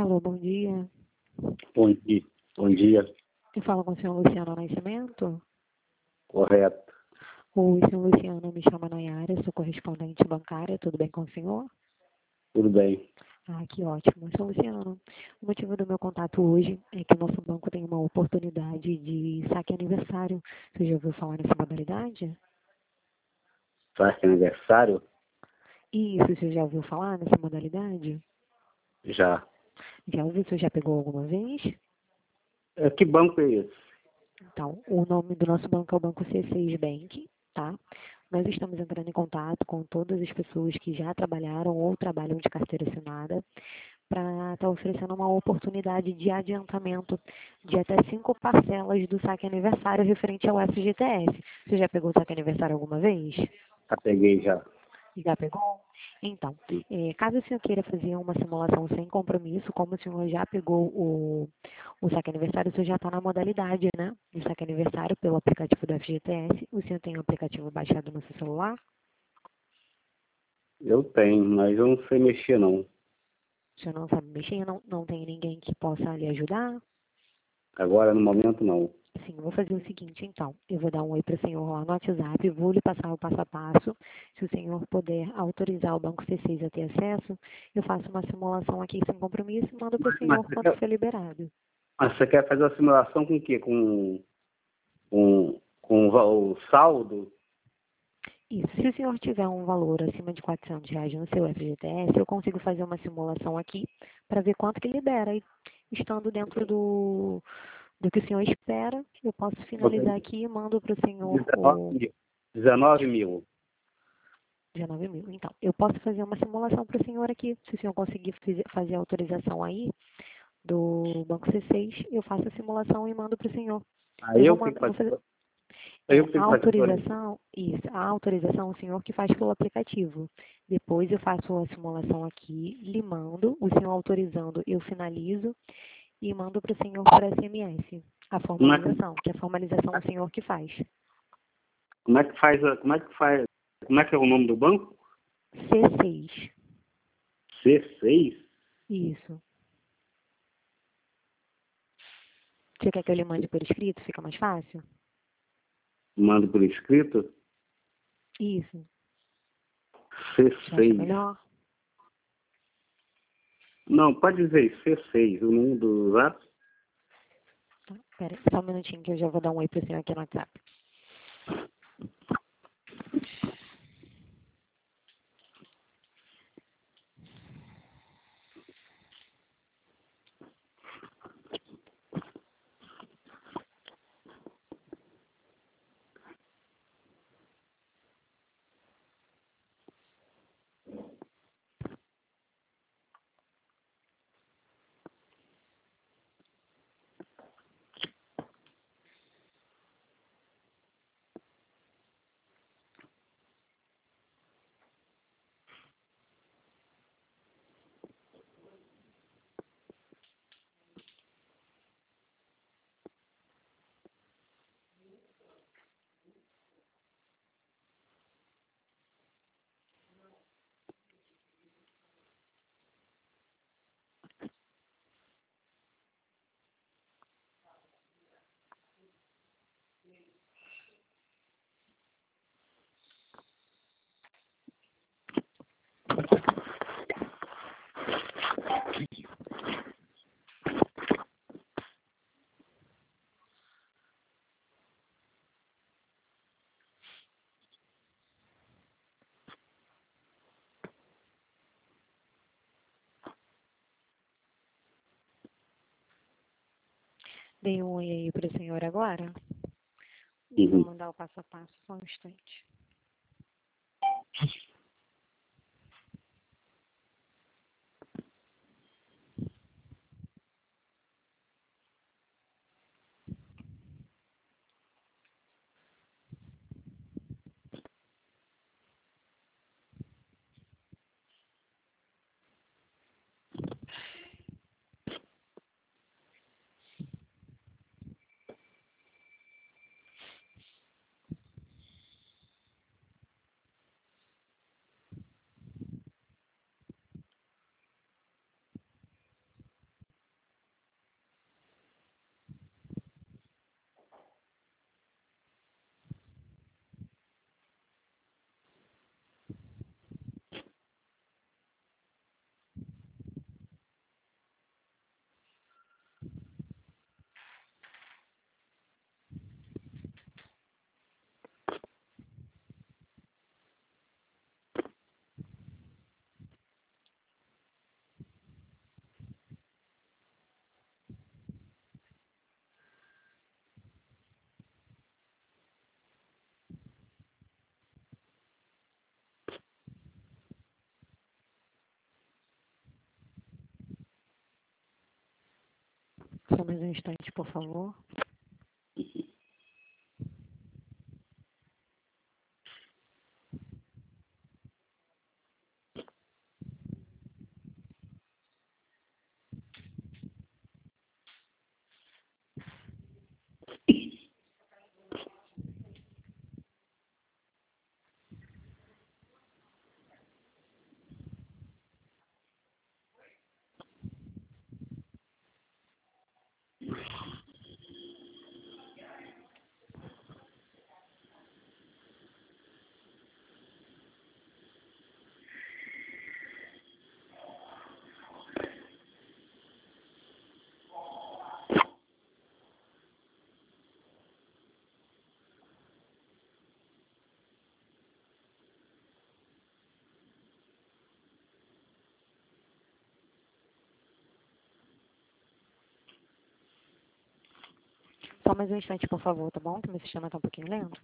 Alô, bom dia. Bom dia. Bom dia. Eu falo com o senhor Luciano Nascimento. Correto. O senhor Luciano me chama Nayara, sou correspondente bancária, tudo bem com o senhor? Tudo bem. Ah, que ótimo. Senhor Luciano, o motivo do meu contato hoje é que o nosso banco tem uma oportunidade de saque aniversário. Você já ouviu falar nessa modalidade? Saque aniversário? Isso, você já ouviu falar nessa modalidade? Já. Já ouviu? Você já pegou alguma vez? Que banco é esse? Então, o nome do nosso banco é o Banco C6 Bank, tá? Nós estamos entrando em contato com todas as pessoas que já trabalharam ou trabalham de carteira assinada para estar oferecendo uma oportunidade de adiantamento de até 5 parcelas do saque aniversário referente ao FGTS. Você já pegou o saque aniversário alguma vez? Já peguei já. Já pegou? Então, caso o senhor queira fazer uma simulação sem compromisso, como o senhor já pegou o saque aniversário, o senhor já está na modalidade, né? De saque aniversário pelo aplicativo do FGTS. O senhor tem o aplicativo baixado no seu celular? Eu tenho, mas eu não sei mexer não. O senhor não sabe mexer? Não tem ninguém que possa lhe ajudar? Agora no momento não. Sim, eu vou fazer o seguinte, então. Eu vou dar um oi para o senhor lá no WhatsApp, vou lhe passar o passo a passo. Se o senhor puder autorizar o Banco C6 a ter acesso, eu faço uma simulação aqui sem compromisso e mando para o Mas senhor quando for liberado. você quer fazer a simulação com o quê? Com o saldo? Isso, se o senhor tiver um valor acima de R$ 400 no seu FGTS, eu consigo fazer uma simulação aqui para ver quanto que libera. E estando dentro do que o senhor espera, eu posso finalizar aqui e mando para o senhor 19 mil. 19 mil. 19 mil. Então, eu posso fazer uma simulação para o senhor aqui. Se o senhor conseguir fazer a autorização aí do Banco C6, eu faço a simulação e mando para o senhor. Aí Eu eu vou, tenho que vou fazer. fazer Eu tenho a que fazer autorização, isso, a autorização o senhor que faz pelo aplicativo. Depois eu faço a simulação aqui, lhe mando, o senhor autorizando, eu finalizo e mando para o senhor por SMS a formalização, que a formalização o senhor que faz. Como é que faz? Como é que é o nome do banco? C6, C6? isso. Você quer que eu lhe mande por escrito? Fica mais fácil? Mando por escrito? Isso. Já acha C6. melhor? Não, pode dizer C6, o número do zap. Tá, pera aí, só um minutinho que eu já vou dar um oi pro senhor aqui no WhatsApp. Dei um oi aí pro senhor agora. Vou Uhum. mandar o passo a passo, só um instante. Só mais um instante, por favor. Só mais um instante, por favor, tá bom? Que meu sistema tá um pouquinho lento.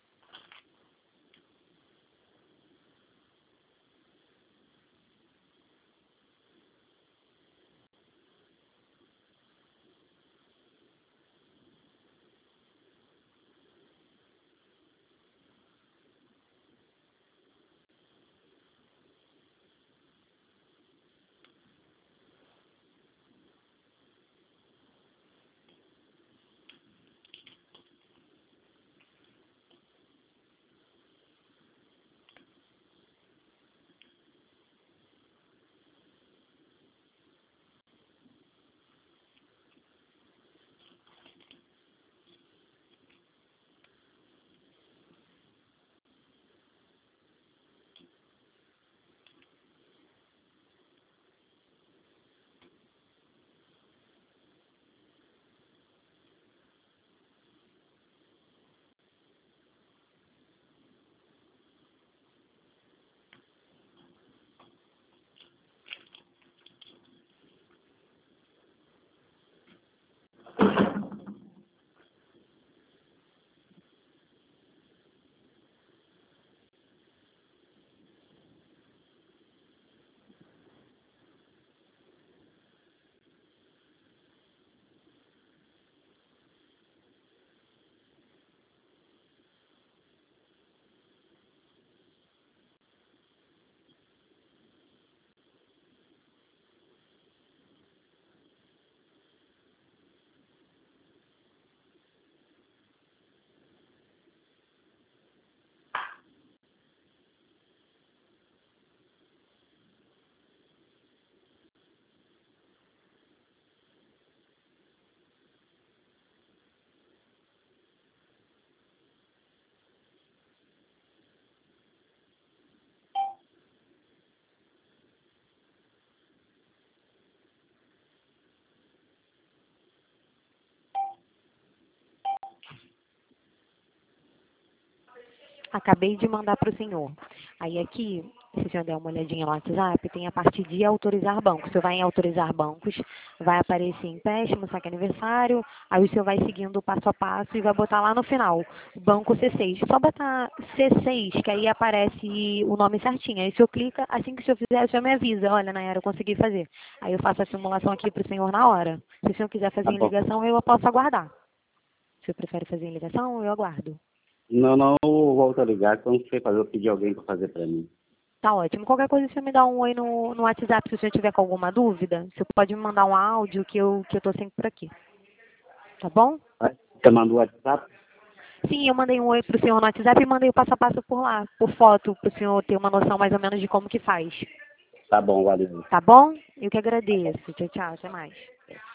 Acabei de mandar para o senhor. Aí aqui, se o senhor der uma olhadinha no WhatsApp, tem a parte de autorizar bancos. O senhor vai em autorizar bancos, vai aparecer empréstimo, saque aniversário, aí o senhor vai seguindo o passo a passo e vai botar lá no final, banco C6. Só botar C6, que aí aparece o nome certinho. Aí o senhor clica, assim que o senhor fizer, o senhor me avisa. Olha, Nayara, eu consegui fazer. Aí eu faço a simulação aqui para o senhor na hora. Se o senhor quiser fazer Tá em bom. ligação, eu posso aguardar. Se o senhor prefere fazer em ligação, eu aguardo. Não, eu volto a ligar quando você fazer, eu pedir alguém para fazer para mim. Tá ótimo. Qualquer coisa, você me dá um oi no WhatsApp se você tiver com alguma dúvida. Você pode me mandar um áudio que eu tô sempre por aqui. Tá bom? Você mandou o WhatsApp? Sim, eu mandei um oi pro senhor no WhatsApp e mandei o passo a passo por lá, por foto, pro senhor ter uma noção mais ou menos de como que faz. Tá bom, valeu. Tá bom? Eu que agradeço. Tchau, tchau. Até mais.